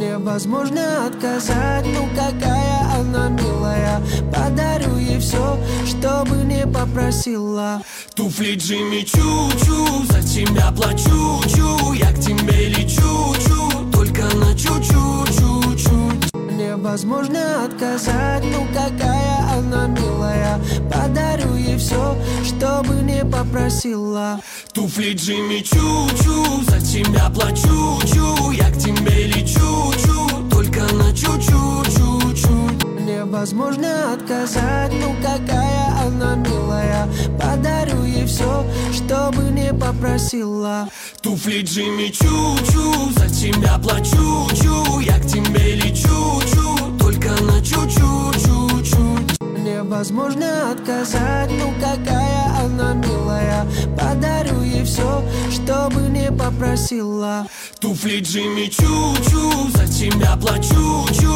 невозможно отказать. Ну какая она милая, подарю ей все, что бы не попросила. Туфли Джимми Чу-Чу, за тебя плачу-чу. Я к тебе лечу-чу, только на чуть-чуть. Невозможно отказать, ну какая она милая, подарю ей все, что бы не попросила. Туфли Джимми Чу-Чу, за тебя плачу-чу. Я к тебе лечу-чу, только на чуть-чуть. Невозможно отказать, ну какая она милая, подарю ей все, что бы не попросила. Туфли Джимми Чу-Чу, за тебя плачу-чу. Я к тебе лечу-чу, только на чуть-чуть. Невозможно отказать, ну какая она милая, подарю ей все, что бы не попросила. Туфли Джимми Чу-Чу, за тебя плачу-чу.